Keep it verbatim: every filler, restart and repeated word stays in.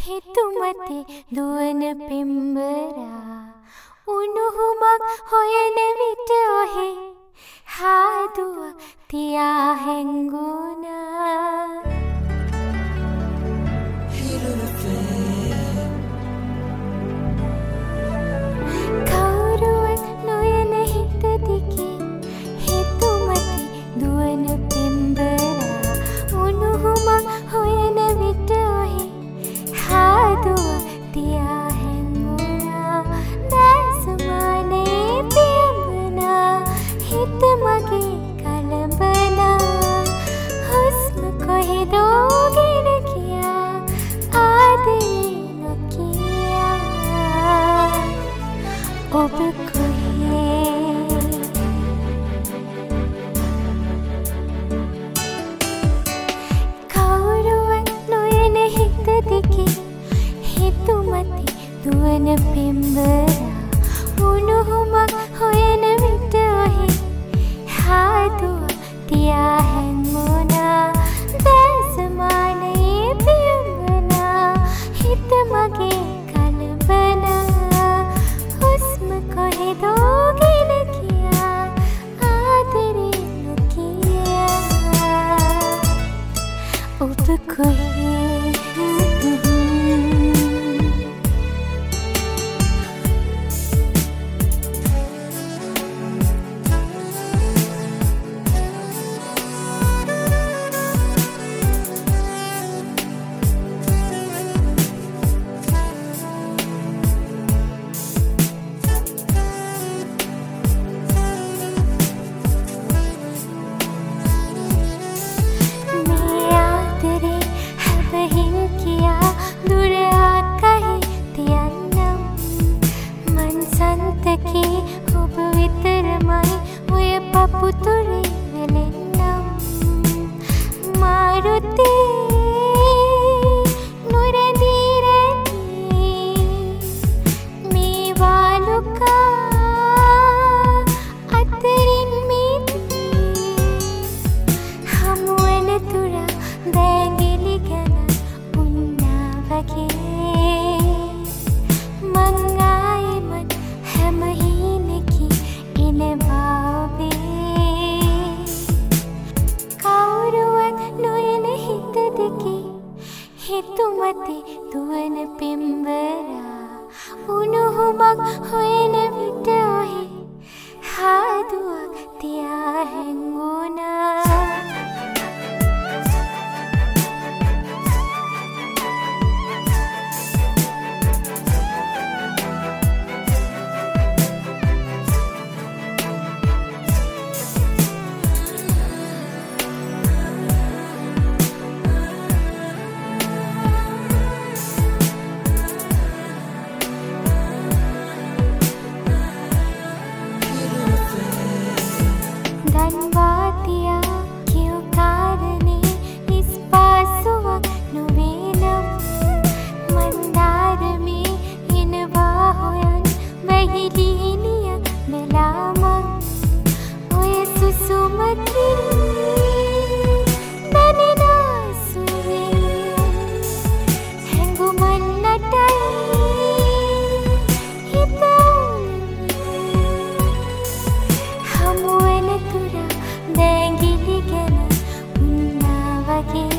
හිතුමතේ දුවන පෙම්බරා උණුහුමක් හොයන විට ඔහි හාදුව තියා හැංගුණා. කවුරුවත් නොයන හිත දිගේ හිතුමතේ දුවන පෙම්බරා උණුහුමක් හොයන විට ඔහි හාදුව තියා හැංගුණා. දැසමානේ පියඹනා හිත මගේ කලඹනා හුස්ම කොහෙදෝ ගෙන ගියා ආදරේ නොකියා. ඔබ කොහේ කවුරුවත් නොයන හිත දිගේ හිතුමතේ දුවන පෙම්බරා උණුහුමක් හොයන විට ඔහි හාදුව තියා හැංගුණා. දැසමානයේ පියඹනා හිත මගේ කලඹනා හුස්ම කොහෙදෝ ගෙන ගියා ආදරේ නොකියා. ඔබ කොහේ ඔබ විතරමයි ඔය පපුතුරේ වැලෙන්නම්. මාරුතේ නොරැඳී රැඳී මේ වාලුකා අතරින් මිදී හමුවන තුරා බැංගිලි ගැන උන්නා වගේ මං ආයෙමත් හැම හීනකි එනවා ඔබේ. කවුරුවත් නොයන හිත දිගේ හිතුමතේ දුවන පෙම්බරා උණුහුමක් හොයන විට ඔහි හාදුවක් තියා හැංගුණා. ධන්වාතියා කියු කාරණේ ඉස්පාසුවක් නොවේනම් මන්දාරමේ එනවා හොයන් වැහිලිනියක් මෙලාමන් ඔය සුසුමකින් දැනෙනාසුවේ හැඟුමන් නටයි හමුවන තුරා බැංගිලි ගැන උන්නා වගේ